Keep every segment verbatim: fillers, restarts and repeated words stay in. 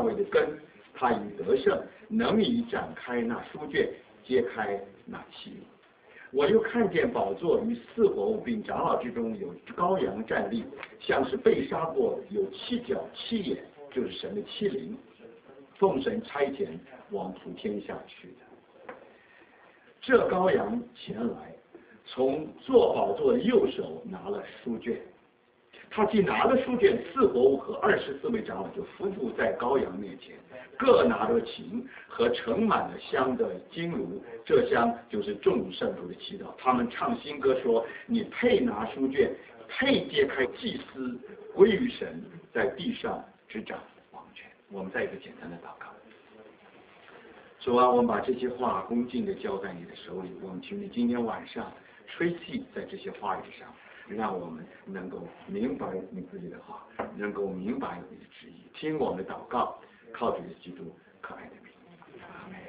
卫的根，他已得胜，能以展开那书卷，揭开那器皿。我又看见宝座与四活物并长老之中有羔羊站立，像是被杀过，有七角七眼，就是神的七灵，奉神差遣往普天下去的。这羔羊前来，从坐宝座的右手拿了书卷，他既拿了书卷，四活物和二十四位长老就伏伏在羔羊面前，各拿着琴和盛满了香的金炉，这香就是众圣徒的祈祷。他们唱新歌说：你配拿书卷，配揭开祭司，归于神，在地上执掌王权。我们再一个简单的祷告。主啊，我们把这些话恭敬地交在你的手里，我们请你今天晚上吹气在这些话语上，让我们能够明白你自己的话，能够明白你的旨意，听我们的祷告，靠主耶稣基督可爱的名。阿门。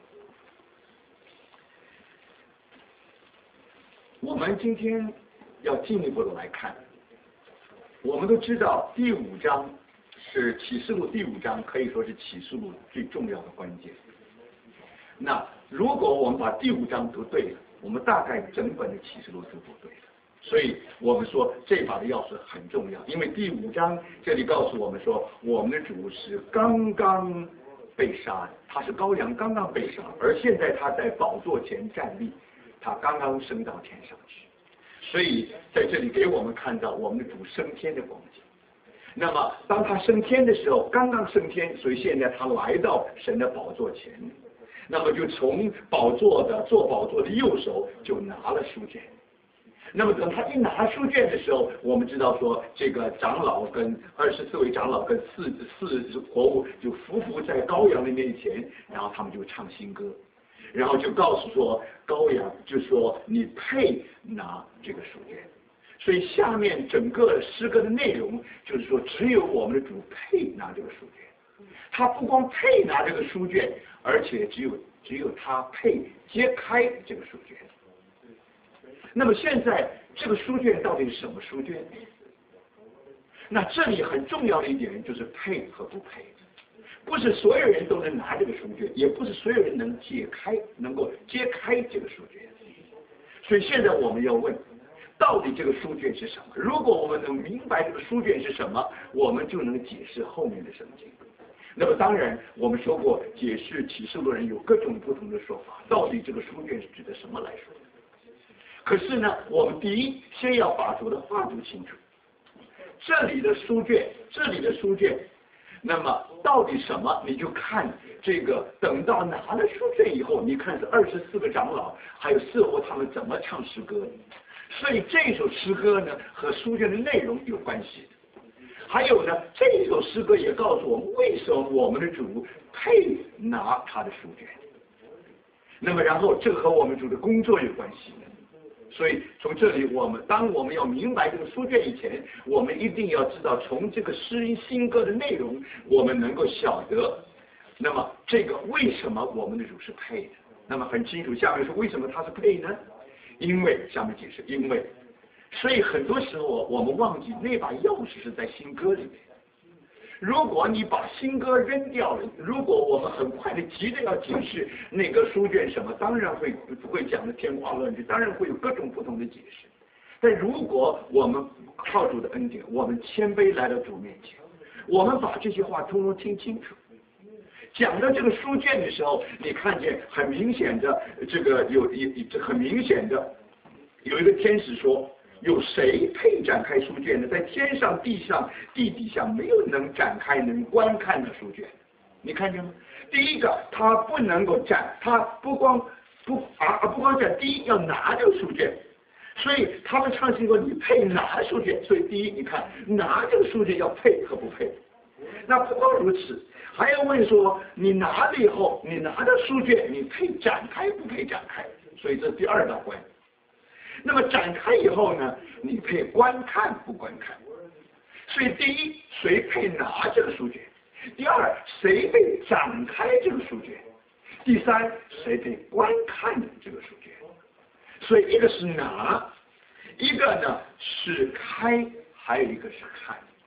我们今天要进一步的来看，我们都知道第五章是启示录，第五章可以说是启示录最重要的关键。那如果我们把第五章读对了，我们大概整本的启示录就读对了。所以我们说这把的钥匙很重要，因为第五章这里告诉我们说，我们的主是刚刚被杀的，他是羔羊刚刚被杀，而现在他在宝座前站立，他刚刚升到天上去。所以在这里给我们看到我们的主升天的光景。那么当他升天的时候，刚刚升天，所以现在他来到神的宝座前，那么就从宝座的坐宝座的右手就拿了书卷。那么等他一拿书卷的时候，我们知道说，这个长老跟二十四位长老跟四四活物就伏伏在羔羊的面前，然后他们就唱新歌，然后就告诉说羔羊就说你配拿这个书卷。所以下面整个诗歌的内容就是说，只有我们的主配拿这个书卷，他不光配拿这个书卷，而且只有只有他配揭开这个书卷。那么现在这个书卷到底是什么书卷？那这里很重要的一点就是配和不配，不是所有人都能拿这个书卷，也不是所有人能解开，能够揭开这个书卷。所以现在我们要问，到底这个书卷是什么？如果我们能明白这个书卷是什么，我们就能解释后面的圣经。那么当然我们说过，解释启示录的人有各种不同的说法，到底这个书卷是指的什么来说？可是呢，我们第一先要把主的话读清楚。这里的书卷，这里的书卷，那么到底什么？你就看这个，等到拿了书卷以后，你看是二十四个长老，还有四活他们怎么唱诗歌。所以这首诗歌呢，和书卷的内容有关系的。还有呢，这首诗歌也告诉我们，为什么我们的主配拿他的书卷。那么然后这和我们主的工作有关系的。所以从这里，我们当我们要明白这个书卷以前，我们一定要知道从这个诗新歌的内容，我们能够晓得，那么这个为什么我们的主是配的？那么很清楚，下面说为什么他是配呢？因为下面解释，因为，所以很多时候我们忘记那把钥匙是在新歌里面。如果你把新歌扔掉了，如果我们很快的急着要解释那个书卷什么，当然会会讲的天花乱坠，当然会有各种不同的解释。但如果我们靠主的恩典，我们谦卑来到主面前，我们把这些话通通听清楚。讲到这个书卷的时候，你看见很明显的这个有一这很明显的有一个天使说，有谁配展开书卷呢？在天上、地上、地底下，没有能展开、能观看的书卷。你看见吗？第一个，他不能够展，他不光不啊不光展，第一要拿这个书卷，所以他们唱新歌，你配拿书卷。所以第一，你看拿这个书卷要配和不配。那不光如此，还要问说，你拿了以后，你拿着书卷，你配展开不配展开？所以这第二道关。那么展开以后呢，你配观看不观看？所以第一，谁配拿这个书卷？第二，谁配展开这个书卷？第三，谁配观看这个书卷？所以一个是拿，一个呢是开，还有一个是看。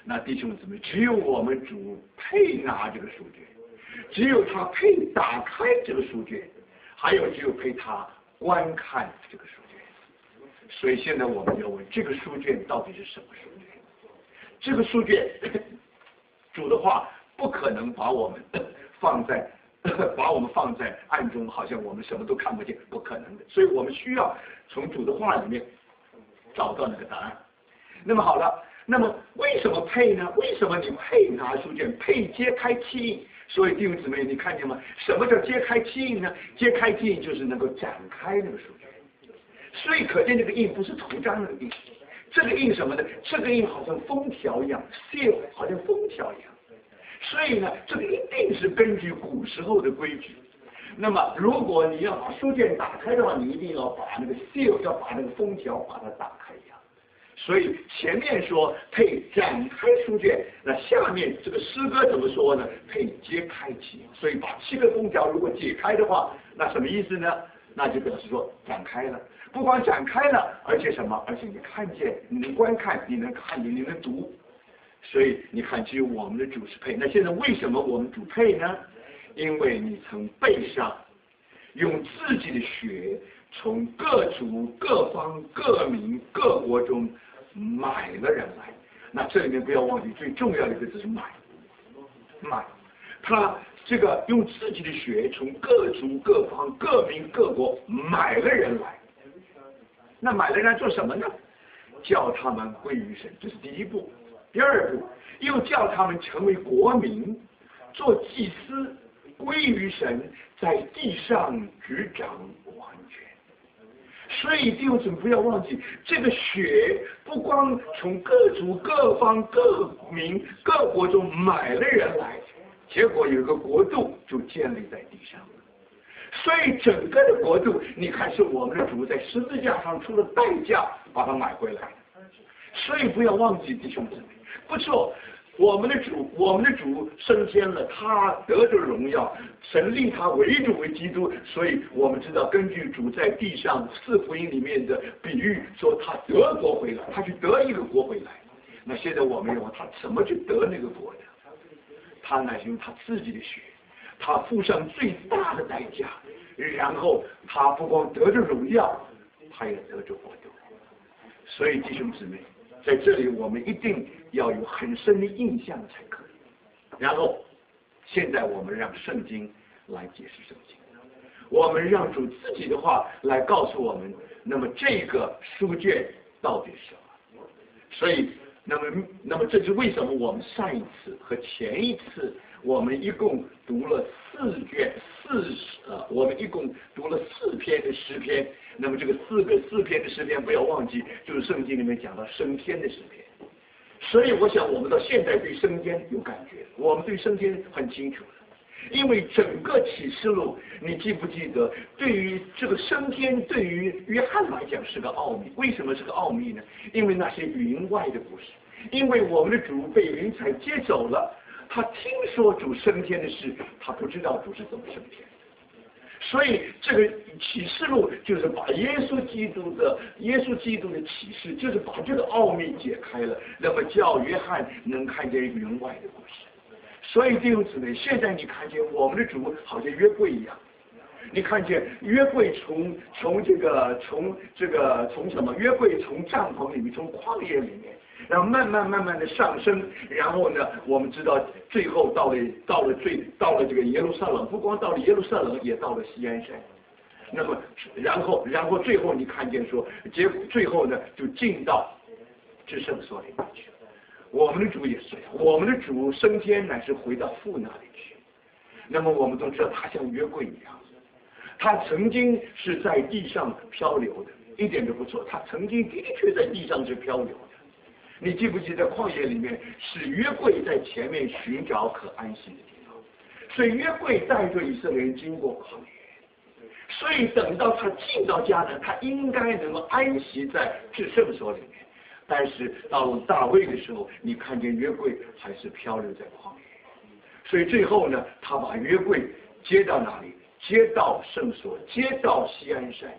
那弟兄姊妹，只有我们主配拿这个书卷，只有他配打开这个书卷，还有只有配他观看这个书卷。所以现在我们要问，这个书卷到底是什么书卷？这个书卷，主的话不可能把我们放在把我们放在暗中，好像我们什么都看不见，不可能的。所以我们需要从主的话里面找到那个答案。那么好了，那么为什么配呢？为什么你配拿书卷，配揭开七印？所以弟兄姊妹，你看见吗？什么叫揭开七印呢？揭开七印就是能够展开那个书卷。所以可见这个印不是图章那个印，这个印什么呢？这个印好像封条一样 ，seal 好像封条一样。所以呢，这个一定是根据古时候的规矩。那么，如果你要把书卷打开的话，你一定要把那个 seal 要把那个封条把它打开一样。所以前面说配展开书卷，那下面这个诗歌怎么说呢？配揭开七。所以把七个封条如果解开的话，那什么意思呢？那就表示说展开了。不光展开了，而且什么？而且你看见，你能观看，你能看见，你能读。所以你看，只有我们的主是配。那现在为什么我们主配呢？因为你曾背上，用自己的血从各族、各方、各民、各国中买了人来。那这里面不要忘记最重要的一个字是买，买。他这个用自己的血从各族、各方、各民、各国买了人来。那买了人来做什么呢？叫他们归于神，这是第一步。第二步，又叫他们成为国民，做祭司，归于神，在地上执掌王权。所以弟兄姊妹不要忘记，这个血不光从各族、各方、各民、各国中买了人来，结果有一个国度就建立在地上。所以整个的国度，你看是我们的主在十字架上出了代价把它买回来。所以不要忘记弟兄姊妹，不错，我们的主，我们的主升天了，他得着荣耀，神立他为主为基督。所以我们知道，根据主在地上四福音里面的比喻，说他得国回来，他去得一个国回来。那现在我们问他怎么去得那个国的？他乃是用他自己的血。他付上最大的代价，然后他不光得着荣耀，他也得着国度。所以弟兄姊妹，在这里我们一定要有很深的印象才可以。然后，现在我们让圣经来解释圣经，我们让主自己的话来告诉我们，那么这个书卷到底是什么？所以，那么，那么这是为什么我们上一次和前一次。我们一共读了四卷四呃，我们一共读了四篇的诗篇。那么这个四个四篇的诗篇，不要忘记，就是圣经里面讲到升天的诗篇。所以我想，我们到现在对升天有感觉，我们对升天很清楚了。因为整个启示录，你记不记得？对于这个升天，对于约翰来讲是个奥秘。为什么是个奥秘呢？因为那些云外的故事，因为我们的主被云彩接走了。他听说主升天的事，他不知道主是怎么升天的。所以这个启示录就是把耶稣基督的耶稣基督的启示，就是把这个奥秘解开了，那么叫约翰能看见云外的故事。所以弟兄姊妹，现在你看见我们的主好像约柜一样，你看见约柜从从这个从这个从什么？约柜从帐篷里面，从旷野里面。然后慢慢慢慢的上升，然后呢，我们知道最后到了到了最到了这个耶路撒冷，不光到了耶路撒冷，也到了锡安山。那么，然后然后最后你看见说，结果最后呢就进到至圣所里面去。我们的主也是这样，我们的主升天乃是回到父那里去。那么我们都知道，他像约柜一样，他曾经是在地上漂流的，一点都不错。他曾经的确在地上是漂流的。你记不记得旷野里面是约柜在前面寻找可安息的地方，所以约柜带着以色列人经过旷野，所以等到他进到迦南，他应该能够安息在至圣所里面。但是到了大卫的时候，你看见约柜还是漂流在旷野，所以最后呢，他把约柜接到哪里？接到圣所，接到锡安山。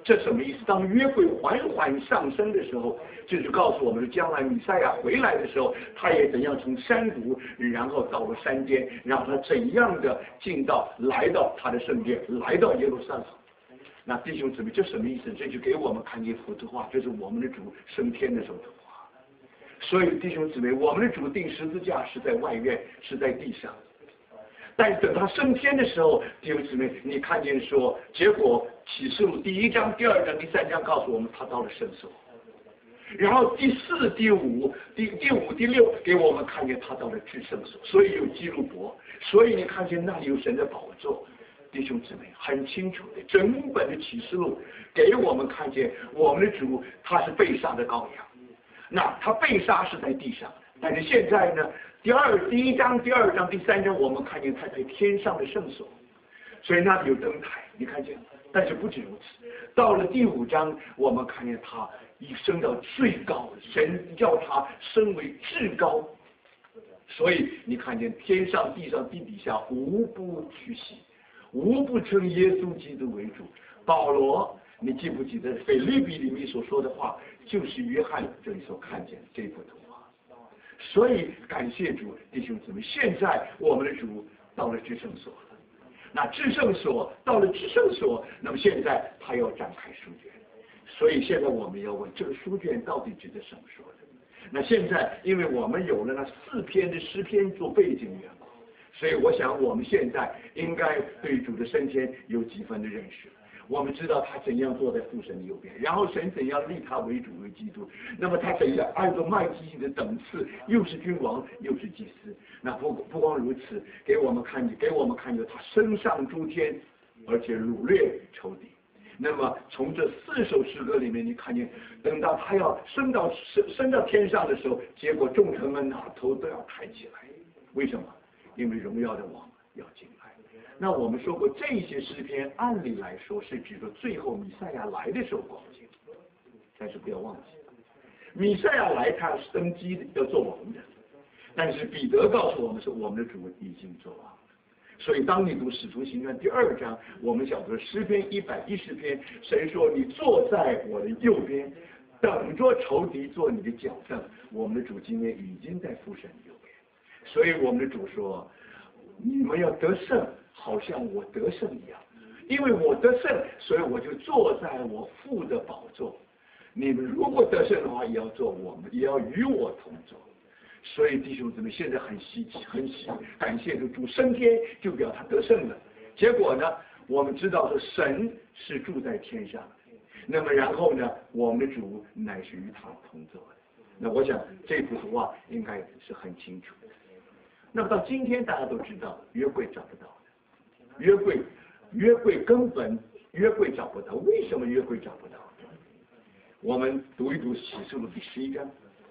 这什么意思？当约柜缓缓上升的时候，这就告诉我们，将来弥赛亚回来的时候，他也怎样从山谷，然后到了山间，让他怎样的进到来到他的圣殿，来到耶路撒冷。那弟兄姊妹，这什么意思？这就给我们看一幅图画，这是我们的主升天的时候图画。所以弟兄姊妹，我们的主定十字架是在外院，是在地上。但是等他升天的时候，弟兄姊妹，你看见说，结果启示录第一章、第二章、第三章告诉我们，他到了圣所。然后第四、第五、第第五、第六给我们看见他到了至圣所，所以有基路伯，所以你看见那里有神的宝座。弟兄姊妹，很清楚的，整本的启示录给我们看见，我们的主他是被杀的羔羊。那他被杀是在地上，但是现在呢？第二第一章、第二章、第三章，我们看见他在天上的圣所，所以那里有灯台，你看见？但是不止如此，到了第五章，我们看见他已升到最高，神叫他升为至高，所以你看见天上、地上、地底下无不屈膝，无不称耶稣基督为主。保罗，你记不记得腓立比里面所说的话，就是约翰这里所看见的这幅图画。所以感谢主，弟兄姊妹，现在我们的主到了至圣所了。那至圣所到了至圣所，那么现在他要展开书卷。所以现在我们要问，这个书卷到底指的什么说的？那现在因为我们有了那四篇的诗篇做背景缘故，所以我想我们现在应该对主的升天有几分的认识。我们知道他怎样坐在父神的右边，然后神怎样立他为主为基督，那么他怎样按照麦基洗的等次，又是君王又是祭司。那不不光如此，给我们看见，给我们看见他升上诸天，而且掳掠仇敌。那么从这四首诗歌里面，你看见，等到他要升到升升到天上的时候，结果众臣们哪头都要抬起来。为什么？因为荣耀的王要进来。那我们说过，这些诗篇按理来说是指着最后弥赛亚来的时候光景，但是不要忘记，弥赛亚来他是登基的，要做王的，但是彼得告诉我们说，我们的主已经做王了。所以当你读使徒行传第二章，我们晓得诗篇一百一十篇，神说你坐在我的右边，等着仇敌做你的脚凳。我们的主今天已经在父神右边，所以我们的主说，你们要得胜，好像我得胜一样，因为我得胜，所以我就坐在我父的宝座。你们如果得胜的话，也要做我们，也要与我同坐。所以弟兄姊妹，现在很稀奇，很喜感谢主，主升天就表他得胜了。结果呢，我们知道说神是住在天上，那么然后呢，我们的主乃是与他同坐的。那我想这幅图画应该是很清楚的。那么到今天大家都知道，约柜找不到的，约柜，约柜根本约柜找不到，为什么约柜找不到？我们读一读启示录第十一章。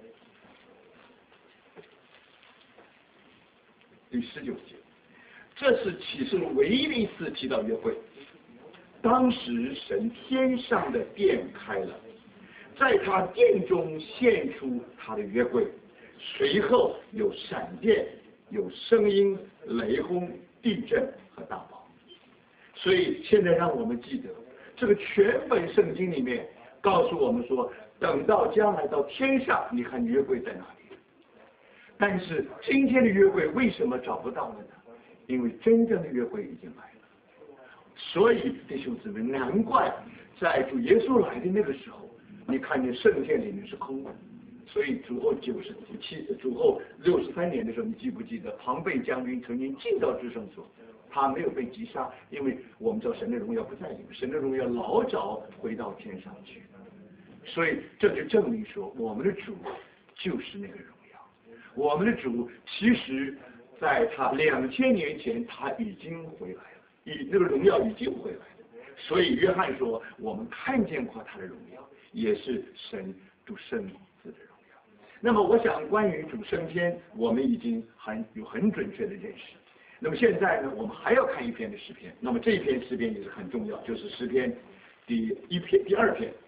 第十九节，这是启示录唯一的一次提到约柜。当时神天上的殿开了，在他殿中现出他的约柜，随后有闪电，有声音、雷轰、地震和大雹。所以现在让我们记得，这个全本圣经里面告诉我们说，等到将来到天上，你看约柜在哪里？但是今天的约柜为什么找不到了呢？因为真正的约柜已经来了。所以弟兄姊妹，难怪在主耶稣来的那个时候，你看见圣殿里面是空的。所以主后九十七，主后六十三年的时候，你记不记得庞贝将军曾经进到至圣所，他没有被击杀，因为我们知道神的荣耀不在里面，神的荣耀老早回到天上去。所以这就证明说，我们的主就是那个荣耀。我们的主其实在他两千年前他已经回来了，以那个荣耀已经回来了。所以约翰说，我们看见过他的荣耀，也是神主圣子的荣耀。那么我想关于主升天，我们已经很有很准确的认识。那么现在呢，我们还要看一篇的诗篇，那么这一篇诗篇也是很重要，就是诗篇第一篇第二篇，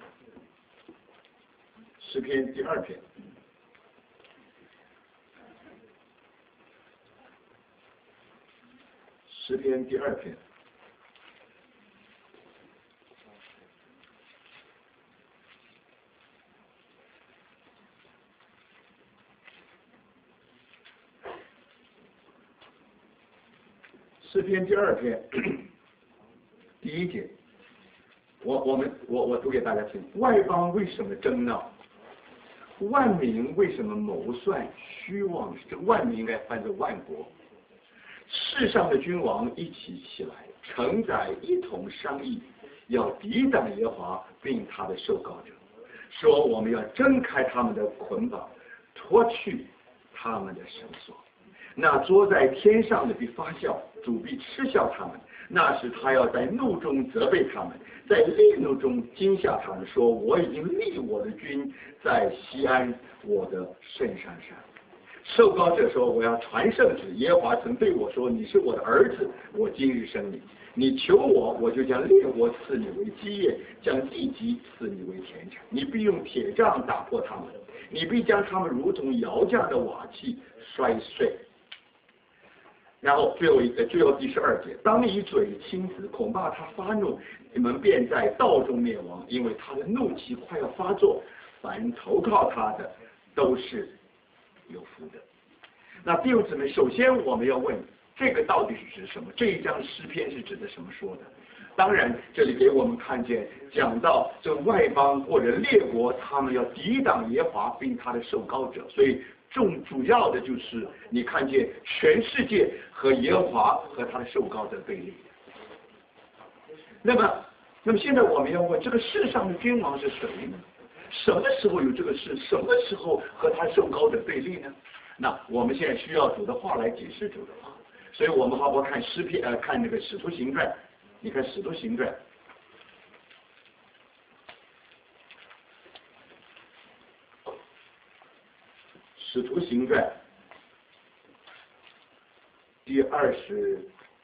诗篇第二篇。诗篇第二篇， 诗篇第二篇第一节，我我们我我读给大家听。外邦为什么争闹？万民为什么谋算虚妄？这个万民应该翻作万国。世上的君王一起起来，承载一同商议，要抵挡耶和华并他的受膏者，说我们要挣开他们的捆绑，脱去他们的绳索。那坐在天上的必发笑，主必嗤笑他们。那时他要在怒中责备他们，在烈怒中惊吓他们，说我已经立我的君在西安，我的圣山上。受膏者说，我要传圣旨，耶和华曾对我说，你是我的儿子，我今日生你。你求我，我就将列国赐你为基业，将地级赐你为田产。你必用铁杖打破他们，你必将他们如同窑匠的瓦器摔碎。然后最后一个，最后第十二节，当你以嘴亲子，恐怕他发怒，你们便在道中灭亡，因为他的怒气快要发作。凡投靠他的，都是有福的。那弟兄姊妹，首先我们要问，这个到底是指什么？这一章诗篇是指的什么说的？当然，这里给我们看见讲到这外邦或者列国，他们要抵挡耶和华并他的受膏者，所以重主要的就是你看见全世界和耶和华和他的受膏者对立。那么，那么现在我们要问，这个世上的君王是谁呢？什么时候有这个事？什么时候和他受膏者对立呢？那我们现在需要主的话来解释主的话，所以我们好不好看诗篇？呃，看那个使徒行传。你看使徒行传。使徒行传第二十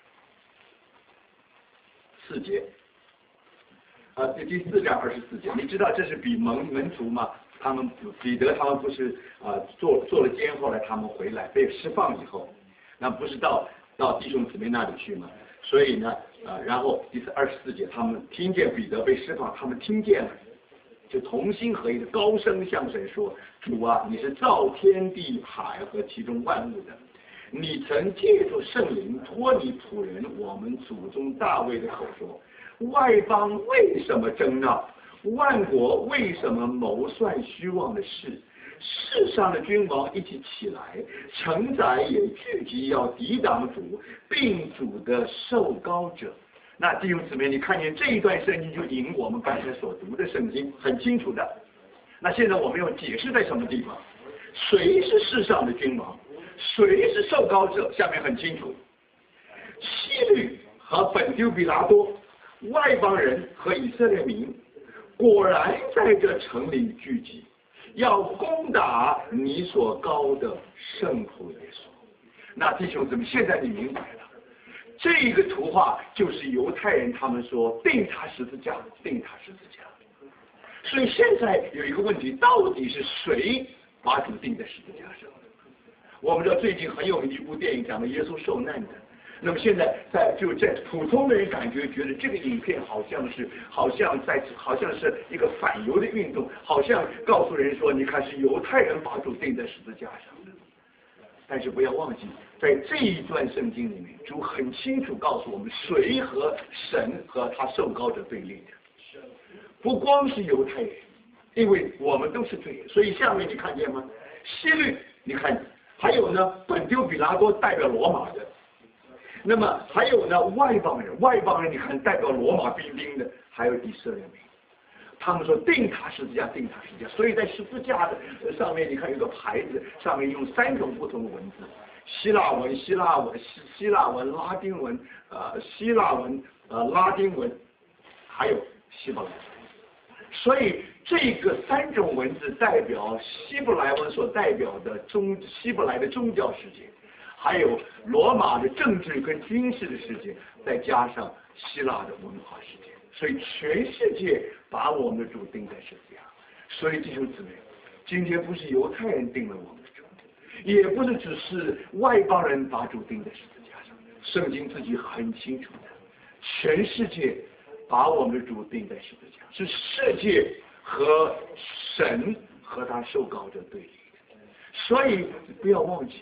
四节，啊，第第四章二十四节，你知道这是比门门徒吗？他们彼得他们不是啊做做了监，后来他们回来被释放以后，那不是到到弟兄姊妹那里去吗？所以呢，啊，然后第二十四节，他们听见彼得被释放，他们听见了。就同心合意的高声向神说：主啊，你是造天地海和其中万物的，你曾借助圣灵托你仆人我们祖宗大卫的口说，外邦为什么争闹？万国为什么谋算虚妄的事？世上的君王一起起来，承载也聚集，要抵挡主并主的受膏者。那弟兄姊妹，你看见这一段圣经就引我们刚才所读的圣经很清楚的。那现在我们要解释在什么地方？谁是世上的君王？谁是受膏者？下面很清楚，希律和本丢比拉多，外邦人和以色列民，果然在这城里聚集，要攻打你所膏的圣仆耶稣。那弟兄姊妹，现在你明白了。这个图画就是犹太人他们说钉他十字架，钉他十字架。所以现在有一个问题，到底是谁把主钉在十字架上？我们知道最近很有名的一部电影讲的耶稣受难的。那么现在在就在普通的人感觉觉得这个影片好像是好像在好像是一个反犹的运动，好像告诉人说，你看是犹太人把主钉在十字架上的。但是不要忘记，在这一段圣经里面，主很清楚告诉我们，谁和神和他受膏者对立的。不光是犹太人，因为我们都是罪人，所以下面你看见吗？希律，你看，还有呢，本丢比拉多代表罗马的，那么还有呢，外邦人，外邦人你看代表罗马兵丁的，还有以色列民。他们说钉他十字架，钉他十字架，所以在十字架的上面，你看有个牌子，上面用三种不同的文字：希腊文、希腊文、希希腊文、拉丁文，呃，希腊文、呃，拉丁文，还有希伯来文。所以这个三种文字代表希伯来文所代表的宗希伯来的宗教世界，还有罗马的政治跟军事的世界，再加上希腊的文化世界。所以全世界把我们的主钉在十字架。所以弟兄姊妹，今天不是犹太人钉了我们的主，也不是只是外邦人把主钉在十字架上。圣经自己很清楚的，全世界把我们的主钉在十字架，是世界和神和他受膏者对立的。所以不要忘记，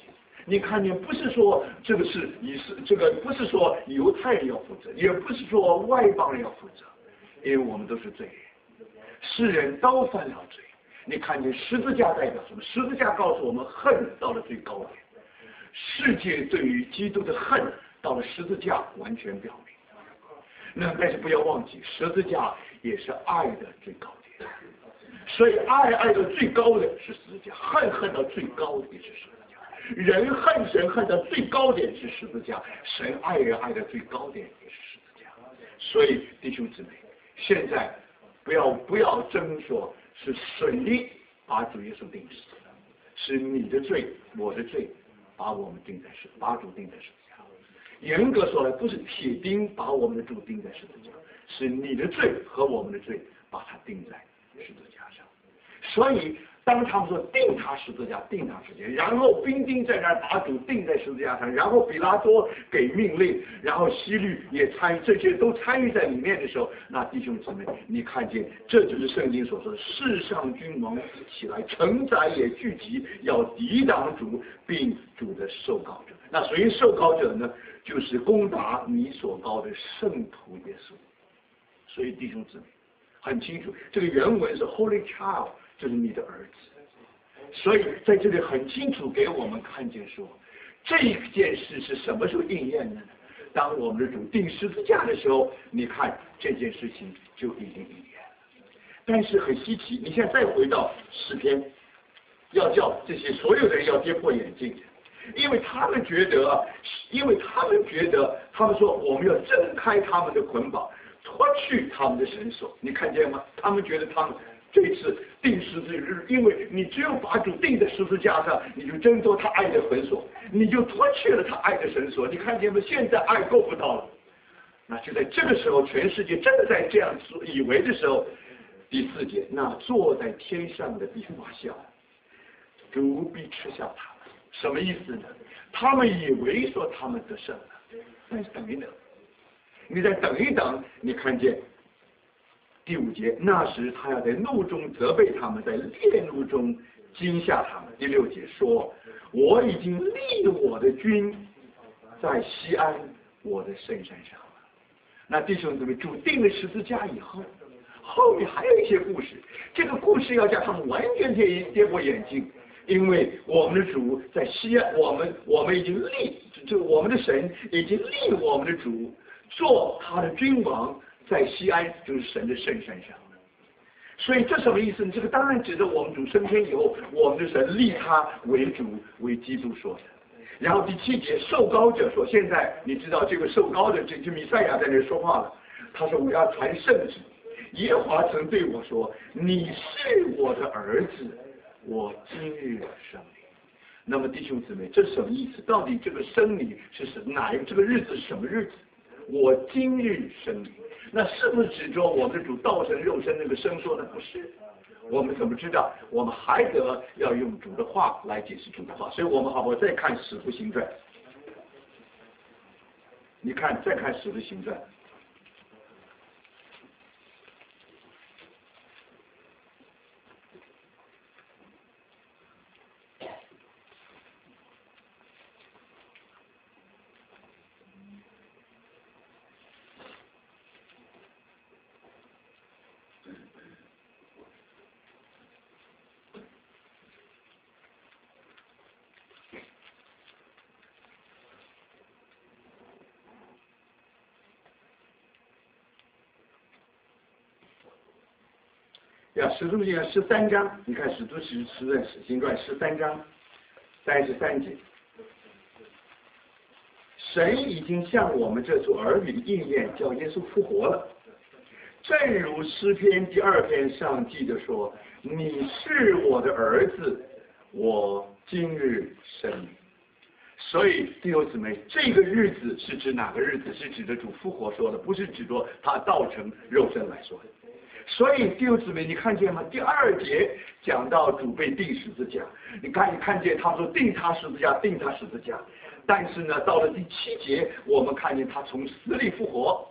你看见不是说这个是以是这个不是说犹太人要负责，也不是说外邦人要负责，因为我们都是罪人，世人都犯了罪。你看见十字架代表什么？十字架告诉我们恨到了最高点，世界对于基督的恨到了十字架完全表明。那但是不要忘记，十字架也是爱的最高点，所以爱爱的最高的是十字架，恨恨到最高的也是十字架。人恨神恨到最高点是十字架，神爱人爱的最高点也是十字架。所以弟兄姊妹，现在不要不要争说是谁把主耶稣钉死的，是你的罪我的罪把我们钉在十把主钉在十字架。严格说来，不是铁钉把我们的主钉在十字架，是你的罪和我们的罪把它钉在十字架上。所以当他们说钉他十字架，钉他十字架，然后兵丁在那儿把主钉在十字架上，然后比拉多给命令，然后希律也参与，这些都参与在里面的时候，那弟兄姊妹，你看见这就是圣经所说的世上君王起来，臣宰也聚集，要抵挡主，并主的受膏者。那谁受膏者呢？就是攻打你所膏的圣徒耶稣。所以弟兄姊妹很清楚，这个原文是 Holy Child， 就是你的儿子。所以在这里很清楚给我们看见说，这件事是什么时候应验的呢？当我们的主钉十字架的时候，你看这件事情就已经应验了。但是很稀奇，你现在再回到诗篇，要叫这些所有的人要跌破眼镜，因为他们觉得，因为他们觉得，他们说我们要挣开他们的捆绑，脱去他们的绳索。你看见吗？他们觉得他们这次钉十字日，因为你只有把主钉在十字架上，你就挣脱他爱的绳索，你就脱去了他爱的绳索。你看见吗？现在爱够不到了。那就在这个时候，全世界真的在这样以为的时候，第四节，那坐在天上的必发笑，主必嗤笑他们。什么意思呢？他们以为说他们得胜了，但是等一等，你再等一等，你看见第五节，那时他要在怒中责备他们，在烈怒中惊吓他们。第六节说，我已经立我的军在西安我的圣山上了。那弟兄姊妹，主定了十字架以后，后面还有一些故事，这个故事要叫他们完全跌跌破眼镜。因为我们的主在西安，我们我们已经立，就我们的神已经立我们的主做他的君王，在西安就是神的圣山上。所以这什么意思呢？这个当然指着我们主升天以后，我们的神立他为主，为基督说的。然后第七节，受膏者说，现在你知道这个受膏的，这就弥赛亚在这说话了。他说我要传圣旨，耶和华曾对我说，你是我的儿子，我今日生你。那么弟兄姊妹，这是什么意思？到底这个生你是什哪一个？这个日子是什么日子？我今日生你，那是不是指着我们的主道成肉身那个生说呢？不是。我们怎么知道？我们还得要用主的话来解释主的话。所以我们好不好再看使徒行传？你看，再看使徒行传。呀，使徒行传十三章，你看使徒使使行传十三章三十三节，神已经向我们这做儿女的应验，叫耶稣复活了。正如诗篇第二篇上记着说：“你是我的儿子，我今日生你。”所以弟兄姊妹，这个日子是指哪个日子？是指着主复活说的，不是指着他道成肉身来说的。所以弟兄姊妹，你看见吗？第二节讲到主被钉十字架，你看你看见他说钉他十字架，钉他十字架。但是呢，到了第七节，我们看见他从死里复活，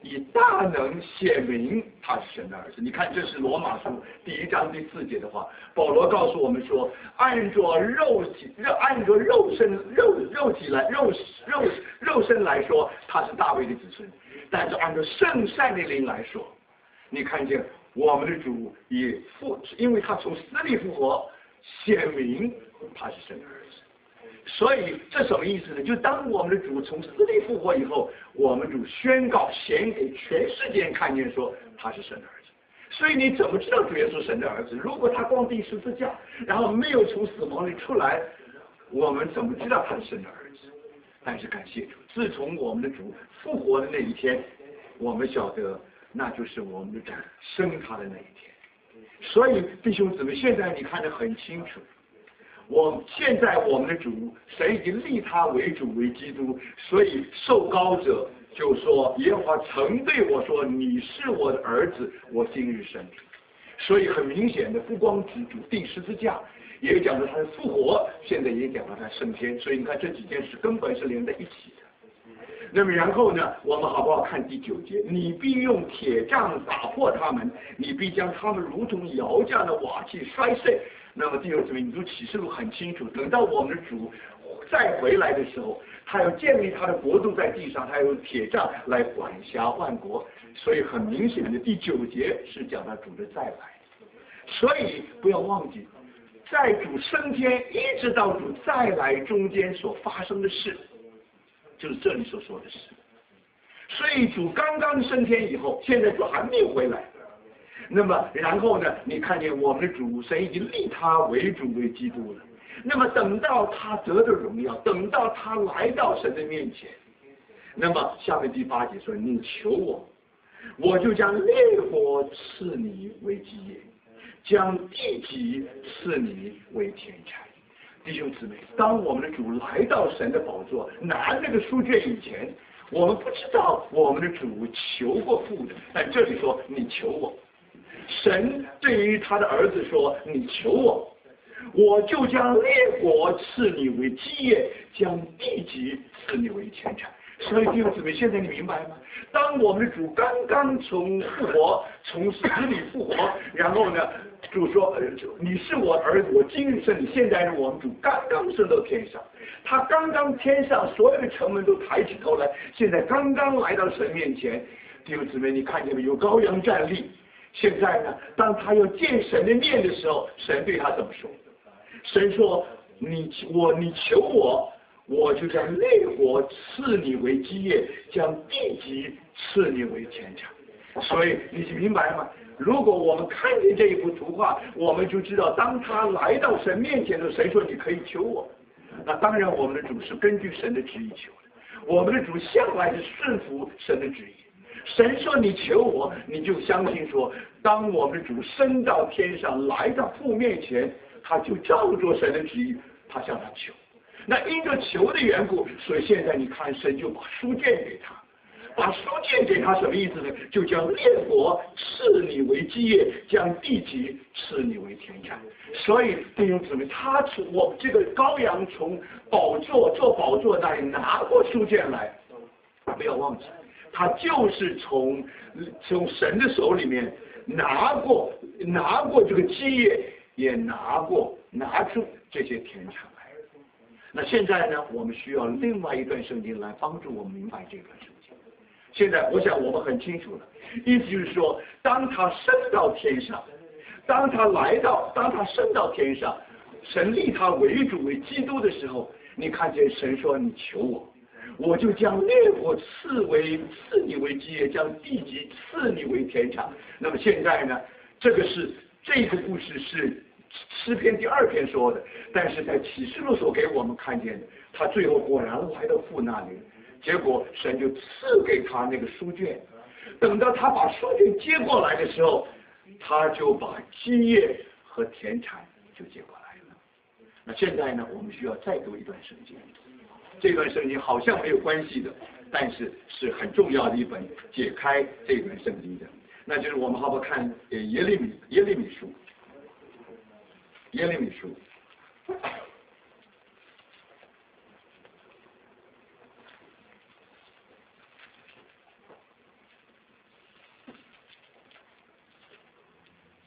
以大能显明他是神的儿子。你看，这是罗马书第一章第四节的话，保罗告诉我们说，按着肉体，按着肉身肉肉体来肉肉肉身来说，他是大卫的子孙；但是按照圣善的灵来说，你看见我们的主以复，因为他从死里复活，显明他是神的儿子。所以这什么意思呢？就当我们的主从死里复活以后，我们主宣告显给全世界看见说他是神的儿子。所以你怎么知道主耶稣神的儿子？如果他光钉十字架，然后没有从死亡里出来，我们怎么知道他是神的儿子？但是感谢主，自从我们的主复活的那一天，我们晓得那就是我们的主生他的那一天。所以弟兄姊妹，现在你看得很清楚。我现在我们的主神已经立他为主为基督，所以受膏者就说耶和华曾对我说，你是我的儿子，我今日生你。所以很明显的，不光指主钉十字架，也讲到他的复活，现在也讲到他升天。所以你看这几件事根本是连在一起的。那么然后呢，我们好不好看第九节？你必用铁杖打破他们，你必将他们如同窑匠的瓦器摔碎。那么弟兄姊妹，你读启示录很清楚，等到我们的主再回来的时候，他要建立他的国度在地上，他用铁杖来管辖万国。所以很明显的，第九节是讲到主的再来。所以不要忘记，在主升天一直到主再来中间所发生的事，就是这里所说的事。所以主刚刚升天以后，现在主还没有回来。那么然后呢，你看见我们的主神已经立他为主为基督了。那么等到他得的荣耀，等到他来到神的面前，那么下面第八节说，你求我，我就将烈火赐你为基业，将地极赐你为田产。弟兄姊妹，当我们的主来到神的宝座拿那个书卷以前，我们不知道我们的主求过父的，但这里说你求我。神对于他的儿子说，你求我，我就将烈火赐你为基业，将地极赐你为田产。所以弟兄姊妹，现在你明白吗？当我们的主刚刚从复活，从死里复活，然后呢，主说，呃，你是我儿子，我今日生你。现在呢，我们主刚刚升到天上，他刚刚天上所有的城门都抬起头来，现在刚刚来到神面前。弟兄姊妹，你看见没有？有羔羊站立。现在呢，当他要见神的面的时候，神对他怎么说？神说，你我你求我，我就将烈火赐你为基业，将地极赐你为田产。所以你明白吗？如果我们看见这一幅图画，我们就知道，当他来到神面前的时候，神说你可以求我。那当然，我们的主是根据神的旨意求的，我们的主向来是顺服神的旨意。神说你求我，你就相信说，当我们的主升到天上，来到父面前，他就照着神的旨意，他向他求。那因着求的缘故，所以现在你看，神就把书卷给他，把书卷给他什么意思呢？就将烈火赐你为基业，将地极赐你为田产。所以弟兄姊妹，他从我这个羔羊从宝座做宝座那里拿过书卷来，不要忘记。他就是从从神的手里面拿过拿过这个基业，也拿过拿出这些田产来。那现在呢，我们需要另外一段圣经来帮助我们明白这段圣经。现在我想我们很清楚了，意思就是说，当他升到天上，当他来到，当他升到天上，神立他为主为基督的时候，你看见神说你求我，我就将烈火赐为赐你为基业，将地极赐你为田产。那么现在呢，这个是这个故事是诗篇第二篇说的，但是在启示录所给我们看见的，他最后果然来到父那里，结果神就赐给他那个书卷。等到他把书卷接过来的时候，他就把基业和田产就接过来了。那现在呢，我们需要再读一段圣经。这段圣经好像没有关系的，但是是很重要的一本解开这段圣经的，那就是我们好不好看耶利米耶利米书，耶利米书，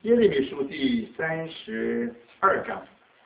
耶利米书第三十二章。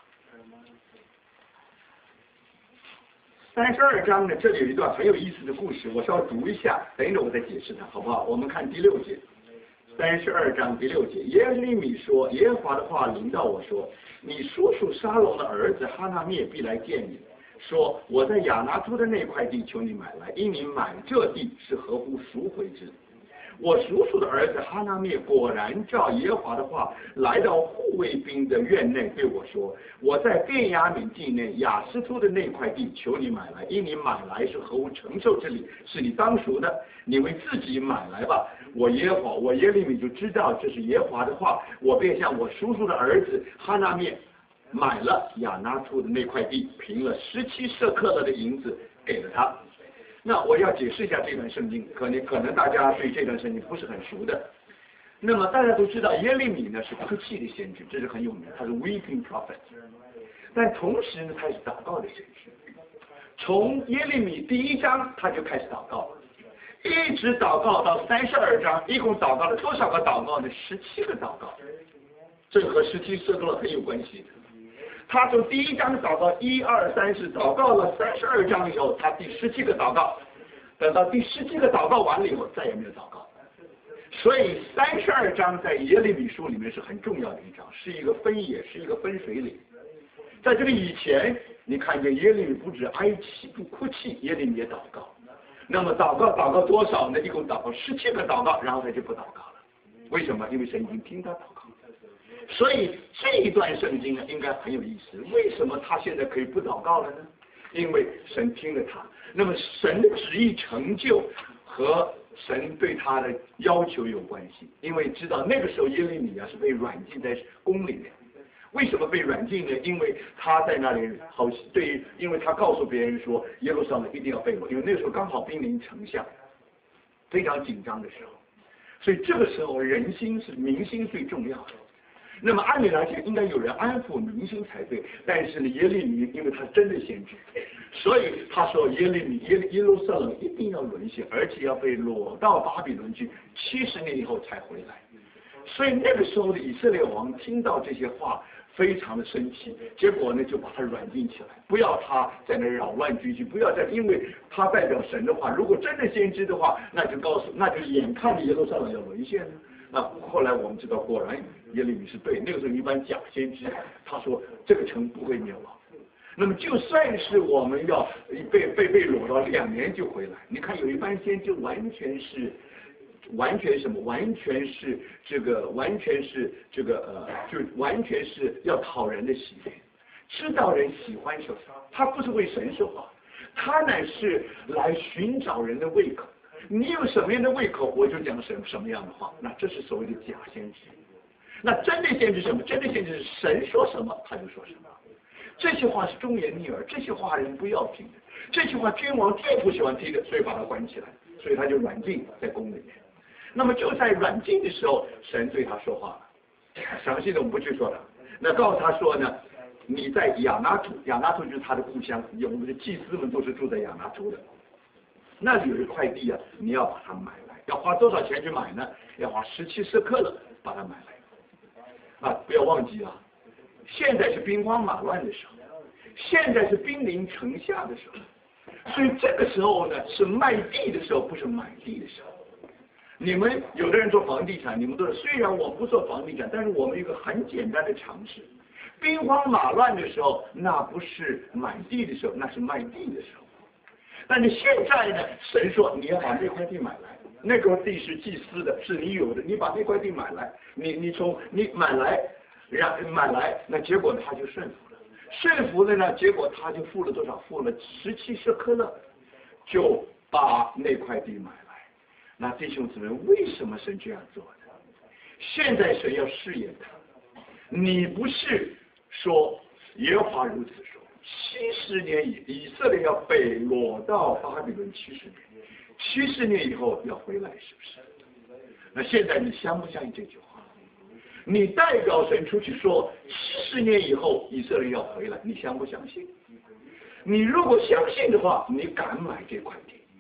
三十二章呢，这里有一段很有意思的故事，我稍微读一下，等一会儿我再解释它，好不好？我们看第六节，三十二章第六节，耶利米说：“耶和华的话临到我说，你叔叔沙龙的儿子哈纳灭必来见你，说我在亚拿突的那块地求你买来，因你买这地是合乎赎回之。”我叔叔的儿子哈纳灭果然照耶和华的话来到护卫兵的院内对我说：“我在便雅悯地内雅斯突的那块地求你买来，因你买来是合乎承受之理，是你当赎的，你为自己买来吧。”我耶和华，我耶利米就知道这是耶和华的话，我便向我叔叔的儿子哈纳灭买了亚拿突的那块地，凭了十七舍克勒的银子给了他。那我要解释一下这段圣经，可能可能大家对这段圣经不是很熟的。那么大家都知道耶利米呢是哭泣的先知，这是很有名，他是 weeping prophet。但同时呢，他是祷告的先知。从耶利米第一章他就开始祷告，一直祷告到三十二章，一共祷告了多少个祷告呢？十七个祷告，这和十七舍克勒很有关系的。他从第一章祷告一二三四，祷告了三十二章以后，他第十七个祷告，等到第十七个祷告完了以后，再也没有祷告。所以三十二章在耶利米书里面是很重要的一章，是一个分野，是一个分水岭。在这个以前，你看见耶利米不止哀泣不哭泣，耶利米也祷告。那么祷告祷告多少呢？一共祷告十七个祷告，然后他就不祷告了。为什么？因为神已经听他祷告。所以这一段圣经呢，应该很有意思。为什么他现在可以不祷告了呢？因为神听了他。那么神的旨意成就和神对他的要求有关系。因为知道那个时候耶利米啊是被软禁在宫里面。为什么被软禁呢？因为他在那里好对，因为他告诉别人说耶路撒冷一定要被掳，因为那时候刚好兵临城下，非常紧张的时候。所以这个时候人心是民心最重要的。那么按理来讲，应该有人安抚民心才对。但是呢，耶利米因为他真的先知，所以他说耶利米耶耶路撒冷一定要沦陷，而且要被掳到巴比伦去，七十年以后才回来。所以那个时候的以色列王听到这些话，非常的生气，结果呢就把他软禁起来，不要他在那扰乱居居，不要再，因为他代表神的话，如果真的先知的话，那就告诉，那就眼看着耶路撒冷要沦陷了。那后来我们知道，果然耶利米是对。那个时候一般假先知，他说这个城不会灭亡。那么就算是我们要被被被掳到两年就回来，你看有一般先知完全是完全什么？完全是这个，完全是这个呃，就完全是要讨人的喜悦，知道人喜欢什么。他不是为神说话，他乃是来寻找人的胃口。你有什么样的胃口，我就讲什什么样的话。那这是所谓的假先知。那真的先知什么？真的先知是神说什么他就说什么。这些话是忠言逆耳，这些话人不要听的，这些话君王最不喜欢听的，所以把他关起来，所以他就软禁在宫里面。那么就在软禁的时候，神对他说话了，详细的我们不去说了。那告诉他说呢，你在亚拿突，亚拿突就是他的故乡，我们的祭司们都是住在亚拿突的。那里有一块地啊，你要把它买来，要花多少钱去买呢？要花十七舍克勒把它买来。啊，不要忘记啊，现在是兵荒马乱的时候，现在是兵临城下的时候，所以这个时候呢是卖地的时候，不是买地的时候。你们有的人做房地产，你们都是，虽然我不做房地产，但是我们有一个很简单的常识：兵荒马乱的时候，那不是买地的时候，那是卖地的时候。但是现在呢，神说你要把那块地买来，那块地是祭司的，是你有的，你把那块地买来，你你从你买来，然买来，那结果他就顺服了，顺服了呢，结果他就付了多少？付了十七舍克勒，就把那块地买来。那弟兄姊妹，为什么神这样做的？现在神要试验他，你不是说耶和华如此说。七十年以以色列要被掳到巴比伦七十年，七十年以后要回来，是不是？那现在你相不相信这句话？你代表神出去说七十年以后以色列要回来，你相不相信？你如果相信的话，你敢买这块地？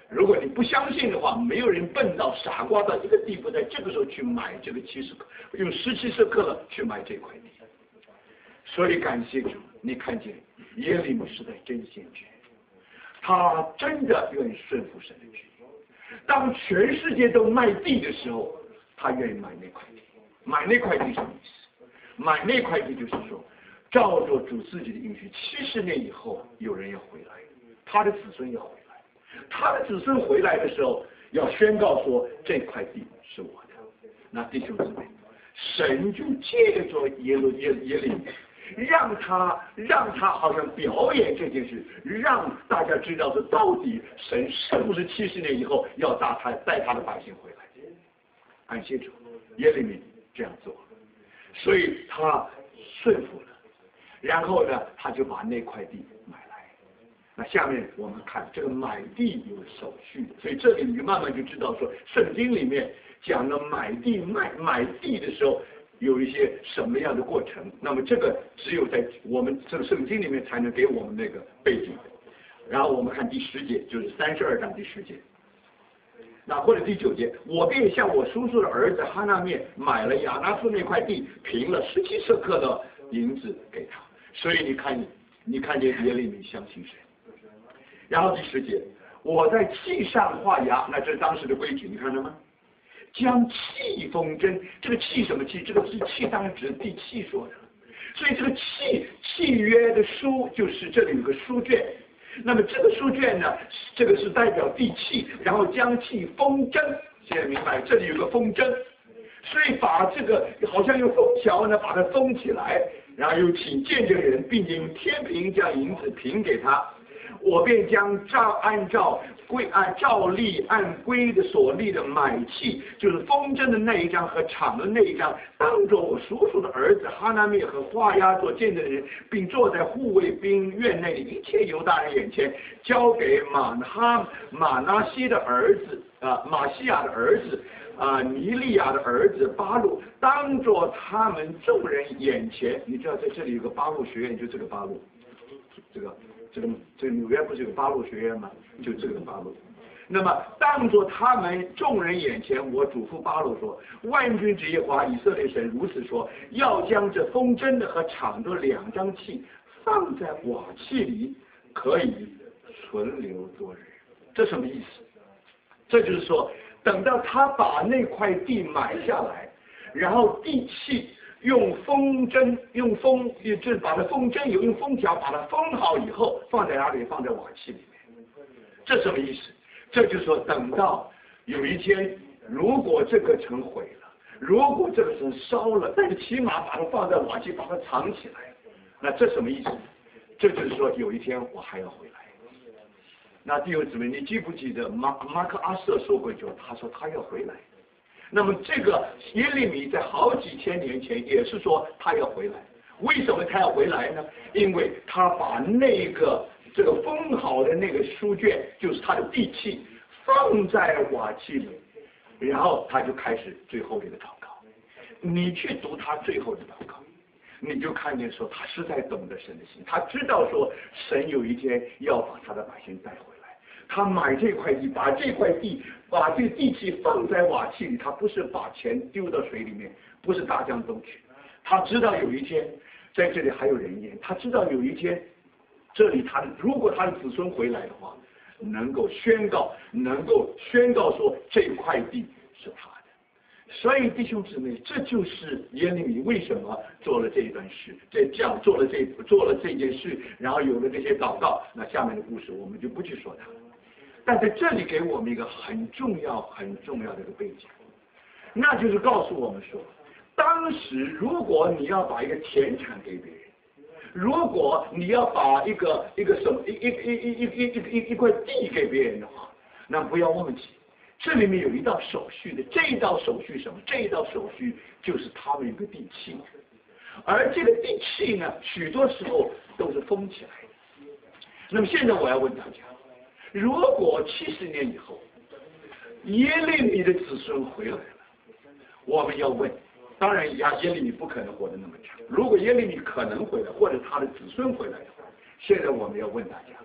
如果你不相信的话，没有人笨到傻瓜到这个地步，在这个时候去买这个七十克，用十七舍克勒去买这块地。所以感谢主，你看见耶利米是在真先知，他真的愿意顺服神的旨意。当全世界都卖地的时候，他愿意买那块地。买那块地什么意思？买那块地就是说，照着主自己的应许，七十年以后有人要回来，他的子孙要回来。他的子孙回来的时候，要宣告说这块地是我的。那弟兄姊妹，神就借着耶路耶耶利米，让他让他好像表演这件事，让大家知道说到底神是不是七十年以后要带他带他的百姓回来。感谢主，耶利米这样做，所以他顺服了，然后呢，他就把那块地买来。那下面我们看这个买地有手续，所以这里你慢慢就知道说，圣经里面讲了买地卖买地的时候有一些什么样的过程。那么这个只有在我们这个圣经里面才能给我们那个背景。然后我们看第十节，就是三十二章第十节。那或者第九节，我便向我叔叔的儿子哈纳面买了亚拿夫那块地，凭了十七舍克的银子给他。所以你看，你看见耶利米相信神。然后第十节，我在契上画押，那这是当时的规矩，你看到吗？将契封真，这个契什么契？这个是契，当然指地契说的。所以这个契契约的书，就是这里有个书卷。那么这个书卷呢，这个是代表地契，然后将契封真。现在明白，这里有个封真，所以把这个好像用封条呢把它封起来，然后又请见证人，并且用天平将银子平给他。我便将照按照规按照例按规的所立的买契，就是封真的那一张和厂的那一张，当着我叔叔的儿子哈拿灭和画押做见证人，并坐在护卫兵院内的一切犹大人眼前，交给马哈马拿西的儿子啊马西亚的儿子啊尼利亚的儿子巴路，当着他们众人眼前。你知道在这里有个巴路学院，就这个巴路，这个。这个这个纽约不是有巴路学院吗？就这个巴路。那么当作他们众人眼前，我嘱咐巴路说：万军之耶和华以色列神如此说，要将这封真的和厂的两张契放在瓦器里，可以存留多日。这什么意思？这就是说，等到他把那块地买下来，然后地契用封针，用封，就是把它封针油，用封条把它封好以后，放在哪里？放在瓦器里面。这什么意思？这就是说，等到有一天，如果这个城毁了，如果这个城烧了，但是起码把它放在瓦器，把它藏起来。那这什么意思？这就是说，有一天我还要回来。那弟兄姊妹，你记不记得马马克阿瑟说过一句话？他说他要回来。那么这个耶利米在好几千年前也是说他要回来。为什么他要回来呢？因为他把那个这个封好的那个书卷，就是他的地契，放在瓦器里，然后他就开始最后这个祷告。你去读他最后的祷告，你就看见说他实在懂得神的心，他知道说神有一天要把他的百姓带回来。他买这块地，把这块地，把这地契放在瓦器里，他不是把钱丢到水里面，不是大江东去。他知道有一天在这里还有人烟，他知道有一天这里他如果他的子孙回来的话，能够宣告，能够宣告说这块地是他的。所以弟兄姊妹，这就是耶利米为什么做了这一段事，这这样做了这做了这件事，然后有了这些祷告。那下面的故事我们就不去说它了。但在这里给我们一个很重要很重要的一个背景，那就是告诉我们说，当时如果你要把一个田产给别人，如果你要把一个一个什么一一一一一一一一块地给别人的话，那不要忘记这里面有一道手续的。这一道手续什么？这一道手续就是他们有个地契，而这个地契呢，许多时候都是封起来的。那么现在我要问大家，如果七十年以后耶利米的子孙回来了，我们要问，当然耶耶利米不可能活得那么长，如果耶利米可能回来，或者他的子孙回来的话，现在我们要问大家，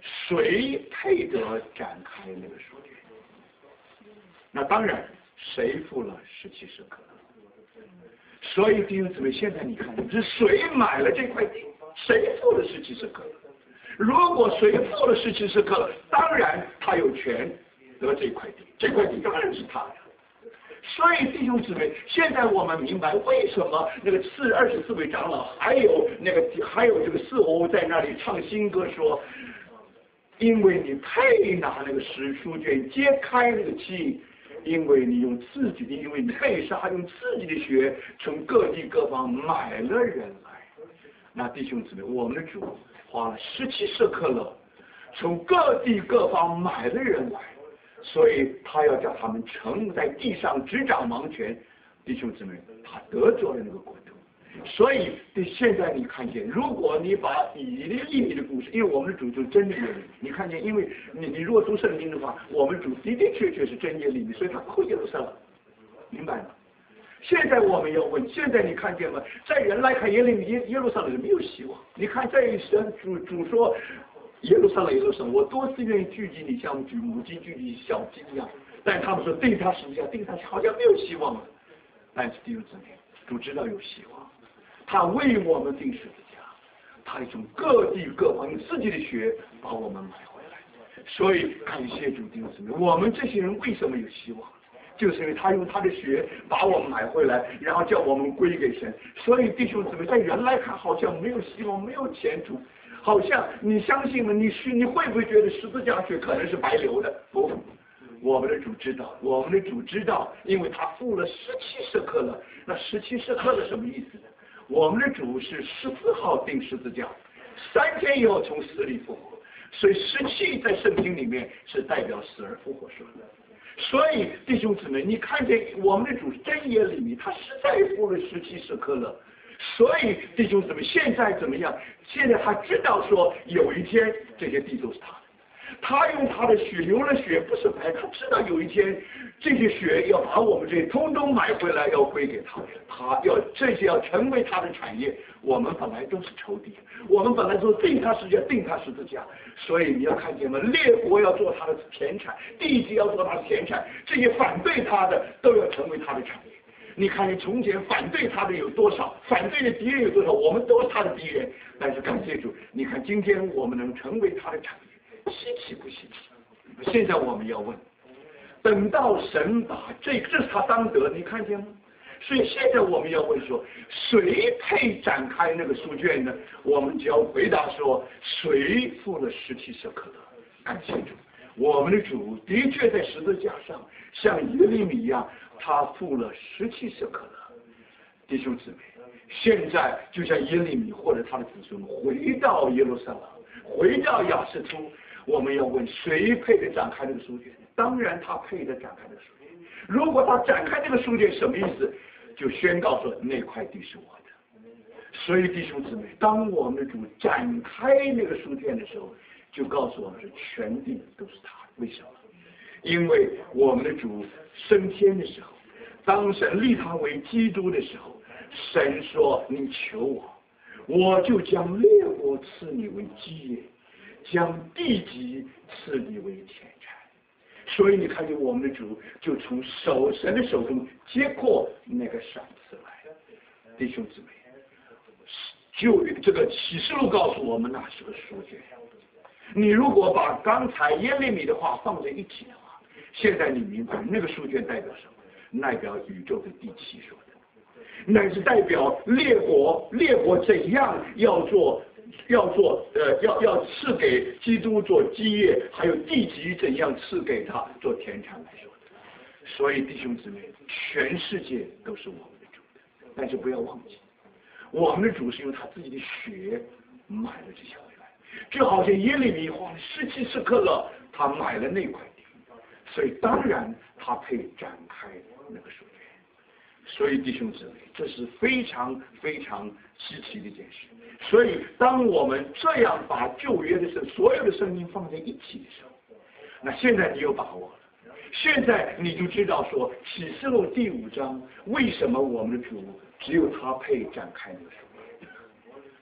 谁配得展开那个书卷？那当然，谁付了十七舍客勒？所以弟兄姊妹，现在你看是谁买了这块地？谁付了十七舍客勒？如果谁付了十七舍客勒，当然他有权得这块地，这块地当然是他的。所以弟兄姊妹，现在我们明白为什么那个四二十四位长老，还有那个还有这个四欧在那里唱新歌说，因为你配拿那个史书卷揭开那个记，因为你用自己的，因为你被杀，用自己的血从各地各方买了人来。那弟兄姊妹，我们的主花了十七舍客勒，从各地各方买了人来。所以他要叫他们成在地上执掌王权，弟兄姊妹，他得着了那个国度。所以现在你看见，如果你把以利米的故事，因为我们的主就是真耶利米，你看见，因为你你如果读圣经的话，我们主的的确确是真耶利米，所以他不会耶路撒冷，明白吗？现在我们要问，现在你看见吗？在人来看耶利米耶耶路撒冷没有希望。你看在神主主说。耶路撒冷，耶路撒冷，我多次愿意聚集你，像举母鸡聚集小鸡一样。但他们说定他十字架，定他好像没有希望了。但是弟兄姊妹，主知道有希望，他为我们定十字架，他从各地各方用自己的血把我们买回来。所以感谢主，弟兄姊妹，我们这些人为什么有希望？就是因为他用他的血把我们买回来，然后叫我们归给神。所以弟兄姊妹，在人来看好像没有希望，没有前途。好像你相信吗？你是你会不会觉得十字架血可能是白流的？不，我们的主知道，我们的主知道，因为他付了十七舍客勒。那十七舍客勒什么意思呢？我们的主是十四号钉十字架，三天以后从死里复活，所以十七在圣经里面是代表死而复活说的。所以弟兄姊妹，你看见我们的主真耶利米，他实在付了十七舍客勒。所以弟兄姊妹，现在怎么样？现在他知道说有一天这些地都是他的，他用他的血流了血不是白，他知道有一天这些血要把我们这些通通买回来，要归给他，他要这些要成为他的产业。我们本来都是仇敌，我们本来说定他十字架，定他十字架。所以你要看见吗？列国要做他的田产，地级要做他的田产，这些反对他的都要成为他的产业。你看你从前反对他的有多少，反对的敌人有多少，我们都是他的敌人。但是感谢主，你看今天我们能成为他的产业，稀奇不稀奇？现在我们要问，等到神把这这是他当得，你看见吗？所以现在我们要问说，谁配展开那个书卷呢？我们只要回答说，谁付了十七舍客勒？感谢主，我们的主的确在十字架上像耶利米一样，他付了十七舍客勒。弟兄姊妹，现在就像耶利米或者他的子孙回到耶路撒冷，回到亚实突，我们要问谁配得展开这个书卷？当然他配得展开这个书卷。如果他展开这个书卷，什么意思？就宣告说那块地是我的。所以弟兄姊妹，当我们的主展开那个书卷的时候，就告诉我们是全地都是他的。为什么？因为我们的主升天的时候，当神立他为基督的时候，神说你求我，我就将列国赐你为基业，将地级赐你为田产。所以你看见我们的主就从手神的手中接过那个赏赐来。弟兄姊妹，就这个启示录告诉我们那是个书卷。你如果把刚才耶利米的话放在一起的话，现在你明白那个书卷代表什么？代表宇宙的第七说的，那是代表列国，列国怎样要做，要做呃要要赐给基督做基业，还有地级怎样赐给他做田产来说的。所以弟兄姊妹，全世界都是我们的主的，但是不要忘记，我们的主是用他自己的血买了这些回来，就好像耶利米花了十七舍客勒，他买了那块地，所以当然他配展开那个书卷。所以弟兄姊妹，这是非常非常稀奇的一件事。所以当我们这样把旧约的圣所有的圣经放在一起的时候，那现在你有把握了。现在你就知道说启示录第五章为什么我们的主只有他配展开那个书卷。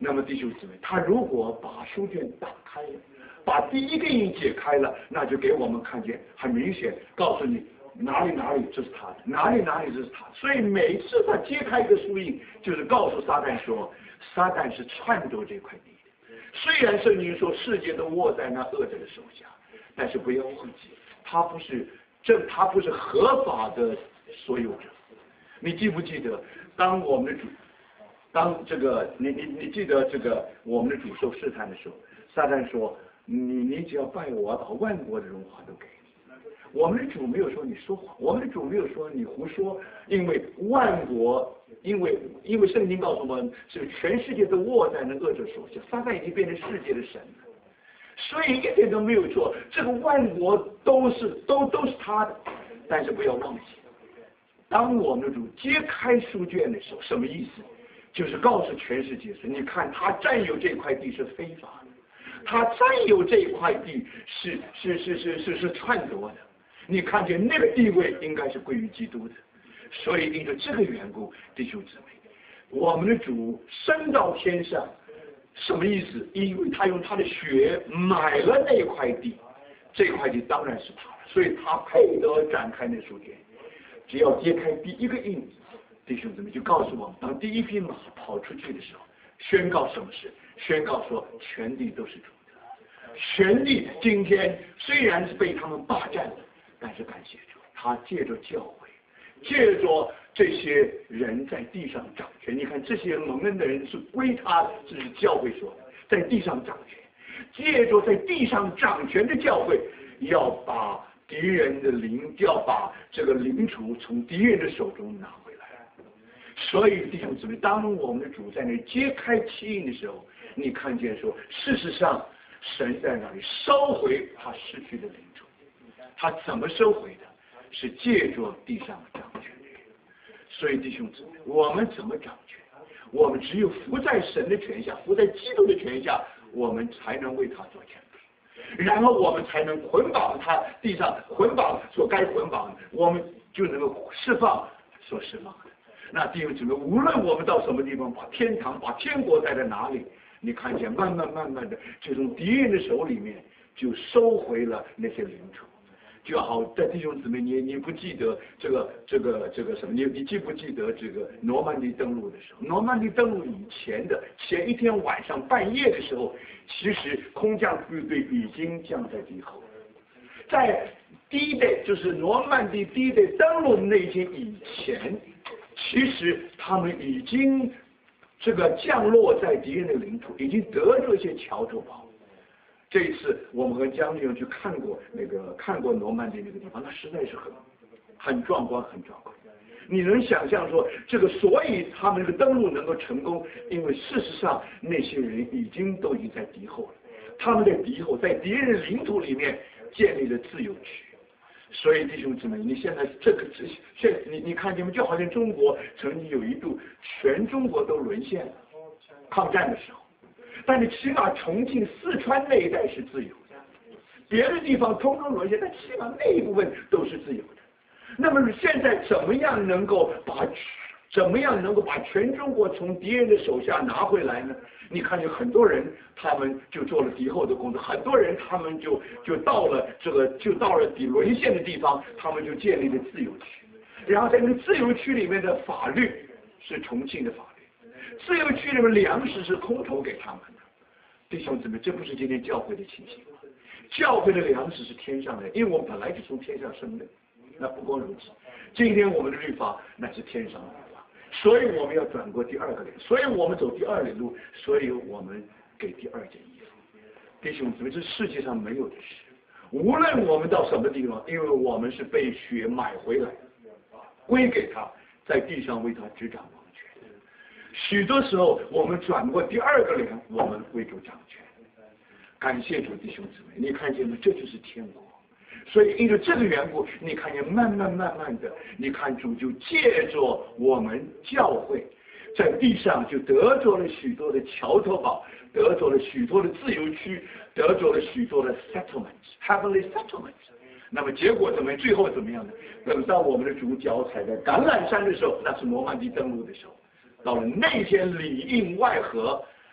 那么弟兄姊妹，他如果把书卷打开了，把第一个印解开了，那就给我们看见很明显，告诉你哪里哪里这是他的，哪里哪里这是他的。所以每次他揭开一个书印，就是告诉撒旦说，撒旦是篡夺这块地的。虽然圣经说世界都握在那恶者的手下，但是不要忘记，他不是正，他不是合法的所有者。你记不记得，当我们的主，当这个你你你记得这个我们的主受试探的时候，撒旦说，你你只要拜我，把万国的荣华都给你。我们的主没有说你说谎，我们的主没有说你胡说，因为万国，因为因为圣经告诉我们，是全世界都握在那恶者手下，撒旦已经变成世界的神了，所以一点都没有错，这个万国都是都都是他的。但是不要忘记，当我们的主揭开书卷的时候，什么意思？就是告诉全世界说，你看他占有这块地是非法的，他占有这块地是是是是是是篡夺的。你看见那个地位应该是归于基督的，所以因着这个缘故，弟兄姊妹，我们的主升到天上，什么意思？因为他用他的血买了那块地，这块地当然是他的，所以他配得展开那书卷。只要揭开第一个印子，弟兄姊妹就告诉我们，当第一匹马跑出去的时候，宣告什么事？宣告说全地都是主的。全地今天虽然是被他们霸占的，但是感谢主，他借着教会，借着这些人在地上掌权。你看这些蒙恩的人是归他的，这是教会说的，在地上掌权。借着在地上掌权的教会，要把敌人的灵，要把这个灵储从敌人的手中拿回来。所以弟兄姊妹，当我们的主在那揭开七印的时候，你看见说，事实上神在那里收回他失去的灵储。他怎么收回的？是借着地上掌权的人。所以弟兄姊妹，我们怎么掌权？我们只有服在神的权下，服在基督的权下，我们才能为他做权柄，然后我们才能捆绑他地上捆绑所该捆绑的，我们就能够释放所释放的。那弟兄姊妹，无论我们到什么地方，把天堂把天国带在哪里，你看见慢慢慢慢的就从敌人的手里面就收回了那些领土。就好在弟兄姊妹，你你不记得这个这个这个什么？你你记不记得这个诺曼底登陆的时候？诺曼底登陆以前的前一天晚上半夜的时候，其实空降部队已经降在敌后。在第一代就是诺曼底第一代登陆那一天以前，其实他们已经这个降落在敌人的领土，已经得着一些桥头堡。这一次我们和将军去看过那个看过诺曼底那个地方，那实在是很很壮观，很壮观。你能想象说这个，所以他们这个登陆能够成功，因为事实上那些人已经都已经在敌后了，他们在敌后，在敌人的领土里面建立了自由区。所以弟兄姊妹，你现在这个现你你看见吗？就好像中国曾经有一度全中国都沦陷了，抗战的时候。但是起码重庆、四川那一带是自由的，别的地方通通沦陷，但起码那一部分都是自由的。那么现在怎么样能够把怎么样能够把全中国从敌人的手下拿回来呢？你看有很多人，他们就做了敌后的工作，很多人他们就就到了这个就到了底沦陷的地方，他们就建立了自由区，然后在那个自由区里面的法律是重庆的法律，自由区里面粮食是空投给他们。弟兄姊妹，这不是今天教会的情形吗？教会的粮食是天上的，因为我们本来就从天上生的。那不光如此，今天我们的律法那是天上的律法，所以我们要转过第二个脸，所以我们走第二里路，所以我们给第二件衣服。弟兄姊妹，这世界上没有的事，无论我们到什么地方，因为我们是被血买回来，归给他，在地上为他执掌王权。许多时候我们转过第二个脸，我们为主掌权。感谢主，弟兄姊妹，你看见吗？这就是天国。所以因为这个缘故，你看见慢慢慢慢的，你看主就借着我们教会，在地上就得着了许多的桥头堡，得着了许多的自由区，得着了许多的 settlements，heavenly settlements。那么结果怎么样？最后怎么样呢？等到我们的主脚踩在橄榄山的时候，那是诺曼底登陆的时候。到了那天里应外合，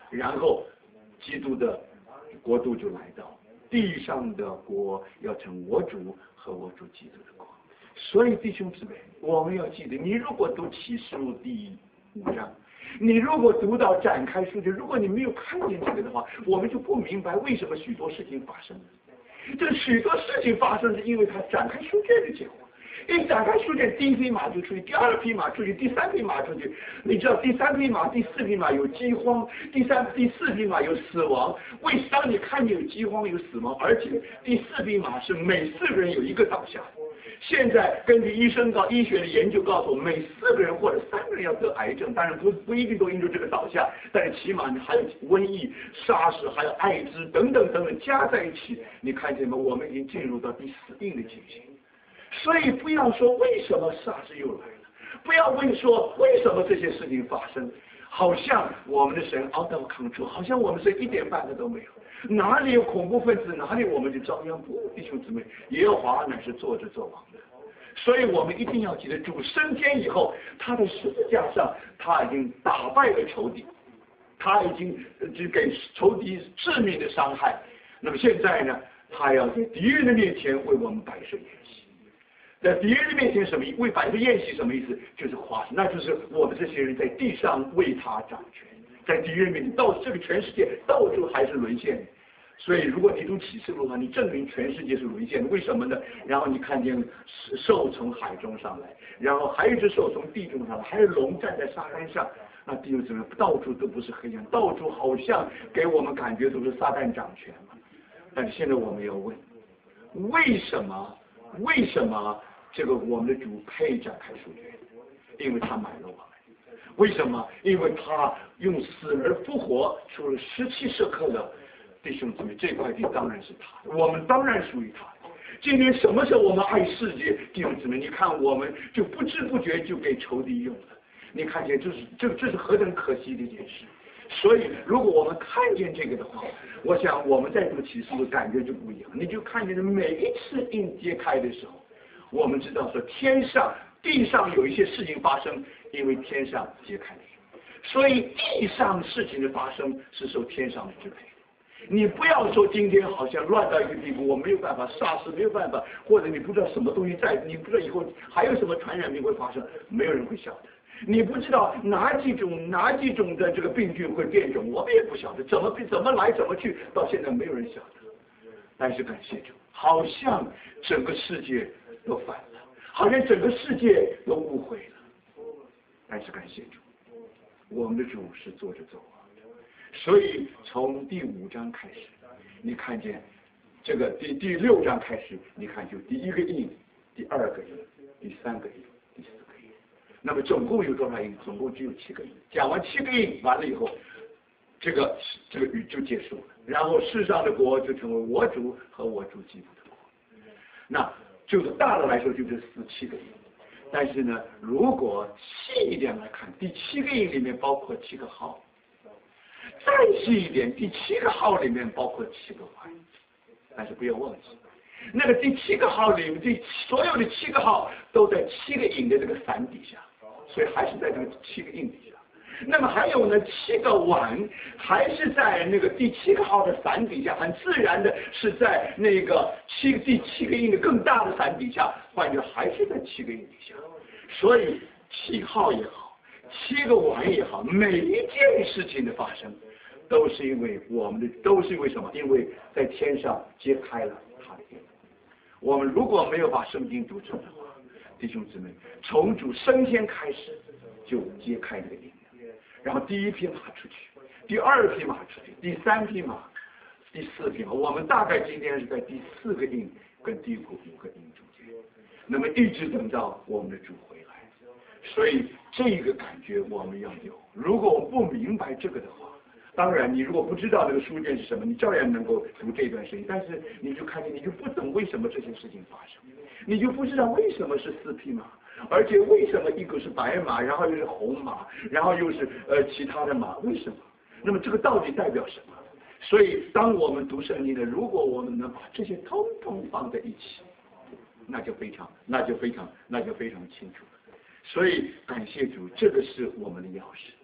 然后基督的国度就来到，地上的国要成我主和我主基督的国。所以弟兄姊妹，我们要记得，你如果读启示录第五章，你如果读到展开书卷，如果你没有看见这个的话，我们就不明白为什么许多事情发生了。这个许多事情发生是因为它展开书卷的结果。一展开书卷，第一匹马就出去，第二匹马出去，第三匹马出去。你知道第三匹马、第四匹马有饥荒，第三、第四匹马有死亡。为当你看见有饥荒、有死亡，而且第四匹马是每四个人有一个倒下。现在根据医生告医学的研究告诉我，每四个人或者三个人要得癌症，当然不不一定都因为这个倒下，但是起码你还有瘟疫、沙士，还有艾滋等等等等加在一起，你看见吗？我们已经进入到第四印的情形。所以不要说为什么沙士又来了，不要问说为什么这些事情发生，好像我们的神 out of control， 好像我们是一点办法都没有。哪里有恐怖分子，哪里我们就遭殃。不，弟兄姊妹，耶和华乃是坐着作王的。所以我们一定要记得，主升天以后，他的十字架上他已经打败了仇敌，他已经就给仇敌致命的伤害。那么现在呢，他要在敌人的面前为我们摆设宴席。在敌人的面前什么意为摆设宴席什么意思？就是夸，那就是我们这些人在地上为他掌权。在敌人面前，到这个全世界到处还是沦陷的。所以如果你读启示录的话，你证明全世界是沦陷的。为什么呢？然后你看见兽从海中上来，然后还有一只兽从地中上来，还有龙站在沙滩上。那弟兄姊妹，到处都不是黑暗，到处好像给我们感觉都是撒旦掌权嘛。但是现在我们要问，为什么？为什么这个我们的主配展开书卷？因为他买了我们。为什么？因为他用死而复活，出了十七舍克的弟兄姊妹，这块地当然是他的，我们当然属于他的。今天什么时候我们爱世界，弟兄姊妹，你看我们就不知不觉就给仇敌用了。你看见这是这这是何等可惜的一件事。所以如果我们看见这个的话，我想我们在读启示的感觉就不一样。你就看见每一次印揭开的时候，我们知道说天上地上有一些事情发生，因为天上揭开了，所以地上事情的发生是受天上的支配。你不要说今天好像乱到一个地步，我没有办法杀死，没有办法，或者你不知道什么东西在，你不知道以后还有什么传染病会发生，没有人会晓得。你不知道哪几种哪几种的这个病菌会变种，我们也不晓得，怎么怎么来怎么去，到现在没有人晓得。但是感谢主，好像整个世界都反了，好像整个世界都误会了。但是感谢主，我们的主是坐着走王的。所以从第五章开始，你看见这个第第六章开始，你看就第一个印，第二个印，第三个印，第四个印。那么总共有多少印？总共只有七个印。讲完七个印完了以后，这个这个语就结束了。然后世上的国就成为我主和我主基督的国。那就是大的来说就是四七个印。但是呢，如果细一点来看，第七个印里面包括七个号。再细一点，第七个号里面包括七个环。但是不要忘记，那个第七个号里面，第所有的七个号都在七个印的这个伞底下，所以还是在这个七个印底下。那么还有呢，七个碗还是在那个第七个号的伞底下，很自然的是在那个七第七个印的更大的伞底下，换句还是在七个印底下。所以七号也好，七个碗也好，每一件事情的发生，都是因为我们的，都是因为什么？因为在天上揭开了他的印。我们如果没有把圣经读成的话，弟兄姊妹，从主升天开始就揭开这个印。然后第一匹马出去，第二匹马出去，第三匹马，第四匹马。我们大概今天是在第四个印跟第五个印中间，那么一直等到我们的主回来。所以这个感觉我们要有。如果我们不明白这个的话，当然你如果不知道这个书卷是什么，你照样能够读这段圣经。但是你就看见，你就不懂为什么这些事情发生，你就不知道为什么是四匹马。而且为什么一个是白马，然后又是红马，然后又是呃其他的马？为什么？那么这个到底代表什么？所以当我们读圣经的，如果我们能把这些通通放在一起，那就非常，那就非常，那就非常清楚了。所以感谢主，这个是我们的钥匙。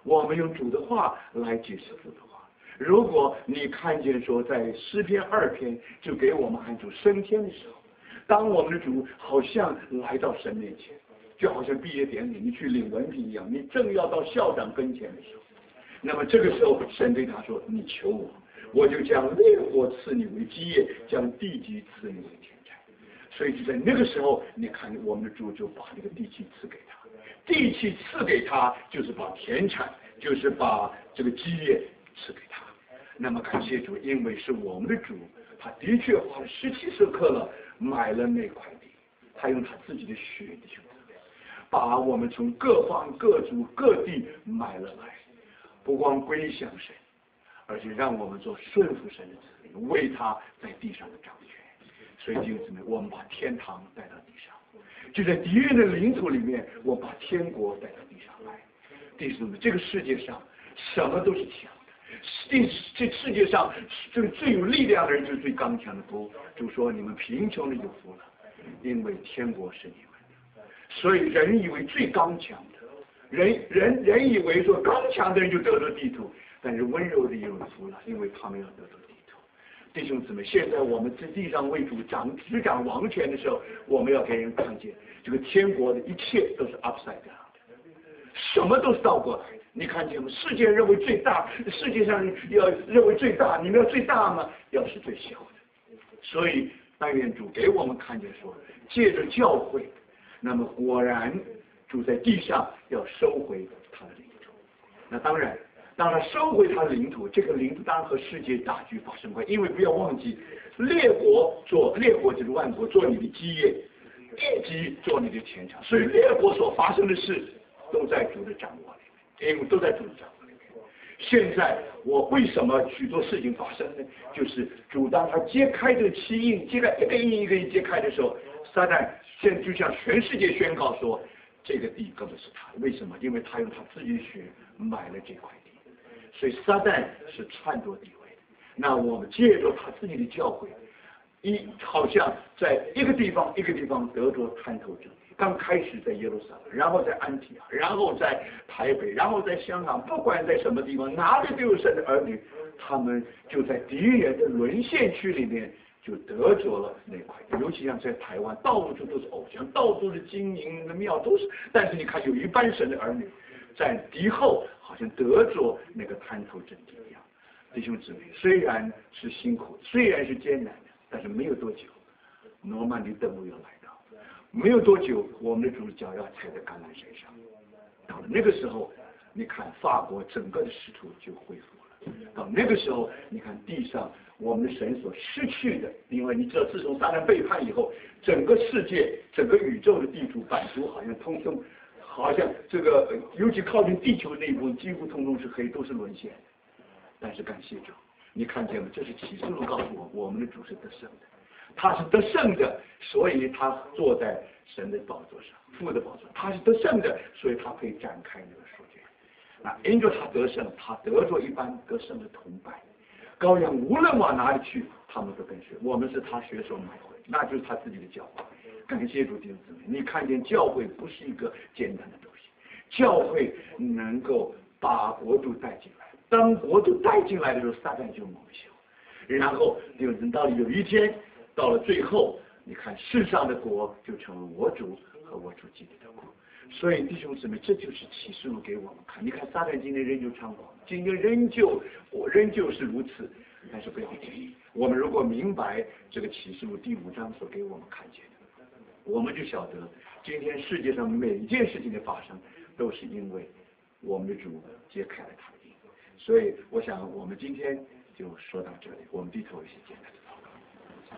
我们用主的话来解释主的话。如果你看见说在诗篇二篇就给我们喊主升天的时候，当我们的主好像来到神面前，就好像毕业典礼你去领文凭一样，你正要到校长跟前的时候，那么这个时候神对他说，你求我，我就将烈火赐你为基业，将地基赐你为田产。所以就在那个时候，你看我们的主就把这个地基赐给他，地基赐给他就是把田产，就是把这个基业赐给他。那么感谢主，因为是我们的主，他的确花了十七舍客勒买了那块地，他用他自己的血的选择，把我们从各方各族各地买了来，不光归向神，而且让我们做顺服神的子民，为他在地上的掌权。所以弟兄姊妹，我们把天堂带到地上，就在敌人的领土里面，我把天国带到地上来。弟兄们，这个世界上什么都是强的，这这世界上这个最有力量的人就是最刚强的。不，就说你们贫穷的有福了，因为天国是你们的。所以人以为最刚强的人，人人以为说刚强的人就得着地土，但是温柔的有福了，因为他们要得着地土。弟兄姊妹，现在我们在地上为主掌执掌王权的时候，我们要给人看见这个天国的一切都是 upside down 的，什么都是倒过来的。你看见吗？世界认为最大，世界上要认为最大，你们要最大吗？要是最小的。所以但愿主给我们看见说，借着教会，那么果然主在地上要收回他的领土。那当然当他收回他的领土，这个领土当然和世界大局发生关系，因为不要忘记，列国做列国就是万国做你的基业，地基做你的田产，所以列国所发生的事都在主的掌握里面，因为都在主的掌握里面。现在我为什么许多事情发生呢？就是主当他揭开这个七印，揭开一个印一个印揭开的时候，撒旦现在就向全世界宣告说，这个地根本是他的。为什么？因为他用他自己的血买了这块地。所以撒旦是篡夺地位的。那我们借着他自己的教诲，一好像在一个地方一个地方得着参透真理。刚开始在耶路撒冷，然后在安提阿，然后在台北，然后在香港，不管在什么地方，哪里都有神的儿女，他们就在敌人的沦陷区里面就得着了那块。尤其像在台湾，到处都是偶像，到处是金银的庙，都是。但是你看，有一班神的儿女在敌后，好像得着那个参透真理一样。弟兄姊妹，虽然是辛苦，虽然是艰难的，但是没有多久，诺曼底登陆要来到，没有多久，我们的主脚要踩在橄榄山上。到了那个时候，你看法国整个的使徒就恢复了。到那个时候，你看地上我们的神所失去的，因为你知道，自从撒旦背叛以后，整个世界、整个宇宙的地图版图好像通通。好像这个，尤其靠近地球那一部分，几乎通通是黑，都是沦陷的。但是感谢主，你看见吗？这是启示录告诉我，我们的主是得胜的，他是得胜的，所以他坐在神的宝座上，父的宝座，他是得胜的，所以他可以展开那个书卷。那因着他得胜，他得着一般得胜的同伴。羔羊无论往哪里去，他们都跟随。我们是他血手买回，那就是他自己的教会。感谢主弟兄姊妹，你看见教会不是一个简单的东西，教会能够把国度带进来。当国度带进来的时候，撒旦就蒙羞。然后弟兄姊妹，到了有一天，到了最后，你看世上的国就成为我主和我主基督的国。所以弟兄姊妹，这就是启示录给我们看。你看撒旦今天仍旧猖狂，今天仍旧我仍旧是如此，但是不要紧。我们如果明白这个启示录第五章所给我们看见的，我们就晓得今天世界上每一件事情的发生，都是因为我们的主揭开了他的印。所以我想我们今天就说到这里，我们低头一些简单的祷告。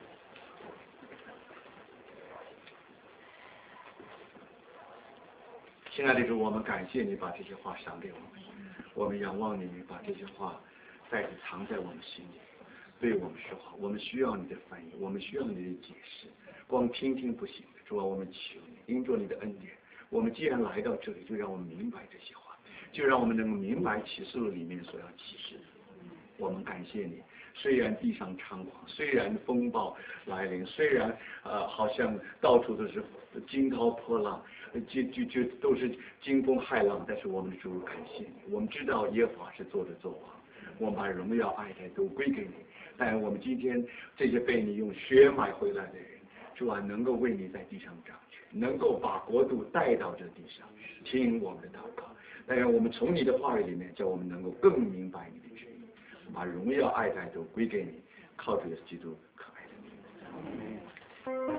亲爱的主，我们感谢你把这些话赏给我们，我们仰望你把这些话再次藏在我们心里，对我们说话。我们需要你的翻译，我们需要你的解释，光听听不行的。主啊，我们求你，因着你的恩典，我们既然来到这里，就让我们明白这些话，就让我们能够明白启示录里面所要启示的。我们感谢你， 虽然地上猖狂，虽然风暴来临，虽然呃好像到处都是惊涛破浪，就就就都是惊风骇浪，但是我们的主感谢你，我们知道耶和华是做着做王，我们把荣耀爱戴都归给你。但我们今天这些被你用血买回来的人，主啊，能够为你在地上掌权，能够把国度带到这地上，听我们的祷告。但愿我们从你的话语里面，叫我们能够更明白你的旨意，把荣耀爱戴都归给你，靠主耶稣基督可爱的名。